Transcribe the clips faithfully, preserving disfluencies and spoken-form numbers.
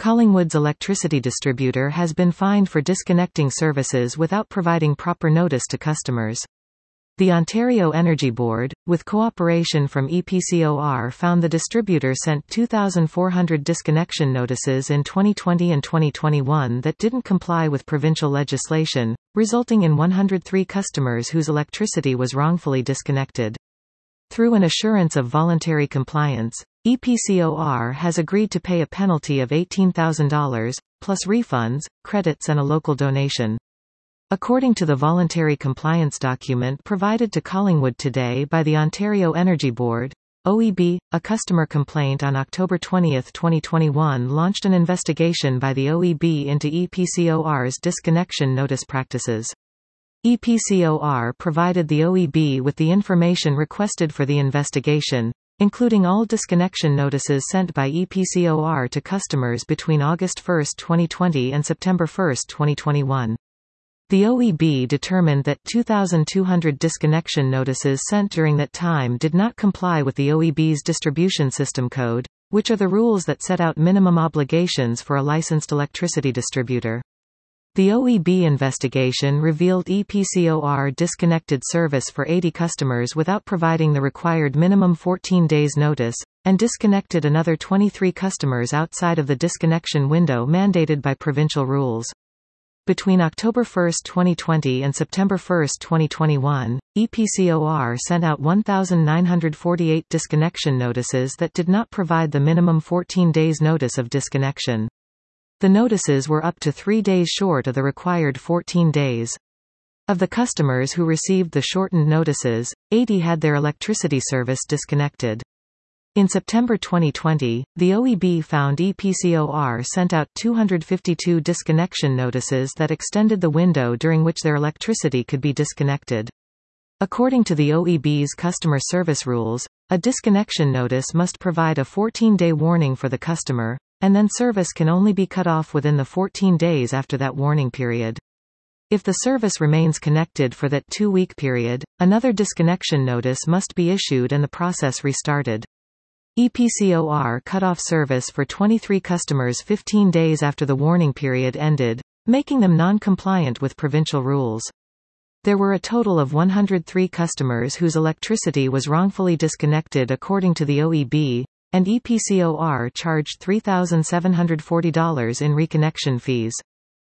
Collingwood's electricity distributor has been fined for disconnecting services without providing proper notice to customers. The Ontario Energy Board, with cooperation from E P C O R, found the distributor sent two thousand four hundred disconnection notices in twenty twenty and twenty twenty-one that didn't comply with provincial legislation, resulting in one hundred three customers whose electricity was wrongfully disconnected. Through an assurance of voluntary compliance, E P C O R has agreed to pay a penalty of eighteen thousand dollars, plus refunds, credits and a local donation. According to the voluntary compliance document provided to Collingwood today by the Ontario Energy Board, O E B, a customer complaint on October twentieth twenty twenty-one launched an investigation by the O E B into E P C O R's disconnection notice practices. E P C O R provided the O E B with the information requested for the investigation, including all disconnection notices sent by E P C O R to customers between August first twenty twenty and September first twenty twenty-one. The O E B determined that two thousand two hundred disconnection notices sent during that time did not comply with the O E B's distribution system code, which are the rules that set out minimum obligations for a licensed electricity distributor. The O E B investigation revealed E P C O R disconnected service for eighty customers without providing the required minimum fourteen days notice, and disconnected another twenty-three customers outside of the disconnection window mandated by provincial rules. Between October first twenty twenty and September first twenty twenty-one, E P C O R sent out one thousand nine hundred forty-eight disconnection notices that did not provide the minimum fourteen days notice of disconnection. The notices were up to three days short of the required fourteen days. Of the customers who received the shortened notices, eighty had their electricity service disconnected. In September twenty twenty, the O E B found E P C O R sent out two hundred fifty-two disconnection notices that extended the window during which their electricity could be disconnected. According to the O E B's customer service rules, a disconnection notice must provide a fourteen-day warning for the customer, and then service can only be cut off within the fourteen days after that warning period. If the service remains connected for that two-week period, another disconnection notice must be issued and the process restarted. E P C O R cut off service for twenty-three customers fifteen days after the warning period ended, making them non-compliant with provincial rules. There were a total of one hundred three customers whose electricity was wrongfully disconnected according to the O E B, and E P C O R charged three thousand seven hundred forty dollars in reconnection fees.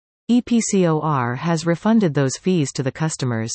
E P C O R has refunded those fees to the customers.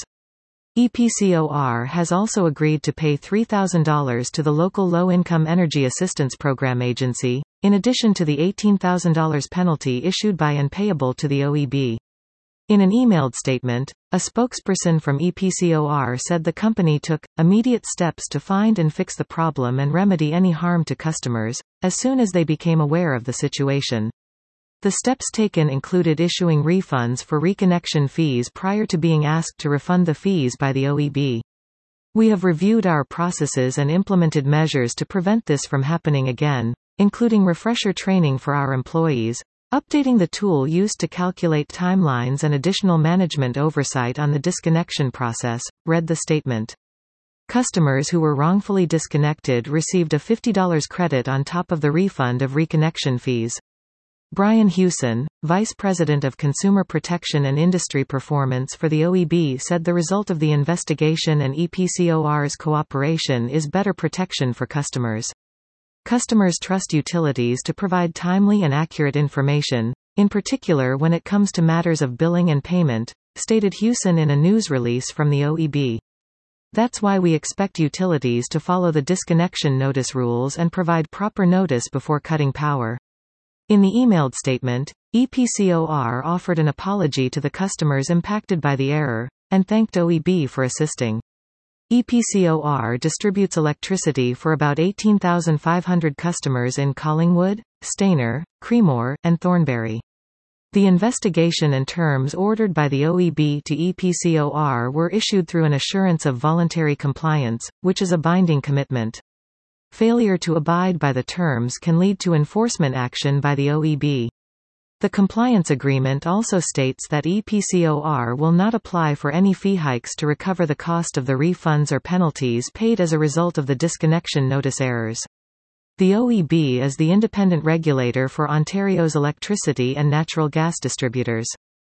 E P C O R has also agreed to pay three thousand dollars to the local Low-Income Energy Assistance Program agency, in addition to the eighteen thousand dollars penalty issued by and payable to the O E B. In an emailed statement, a spokesperson from E P C O R said the company took immediate steps to find and fix the problem and remedy any harm to customers, as soon as they became aware of the situation. The steps taken included issuing refunds for reconnection fees prior to being asked to refund the fees by the O E B. We have reviewed our processes and implemented measures to prevent this from happening again, including refresher training for our employees, updating the tool used to calculate timelines and additional management oversight on the disconnection process, read the statement. Customers who were wrongfully disconnected received a fifty dollars credit on top of the refund of reconnection fees. Brian Hewson, Vice President of Consumer Protection and Industry Performance for the O E B, said the result of the investigation and E P C O R's cooperation is better protection for customers. Customers trust utilities to provide timely and accurate information, in particular when it comes to matters of billing and payment, stated Hewson in a news release from the O E B. That's why we expect utilities to follow the disconnection notice rules and provide proper notice before cutting power. In the emailed statement, E P C O R offered an apology to the customers impacted by the error, and thanked O E B for assisting. E P C O R distributes electricity for about eighteen thousand five hundred customers in Collingwood, Stayner, Creemore, and Thornbury. The investigation and terms ordered by the O E B to E P C O R were issued through an assurance of voluntary compliance, which is a binding commitment. Failure to abide by the terms can lead to enforcement action by the O E B. The compliance agreement also states that E P C O R will not apply for any fee hikes to recover the cost of the refunds or penalties paid as a result of the disconnection notice errors. The O E B is the independent regulator for Ontario's electricity and natural gas distributors.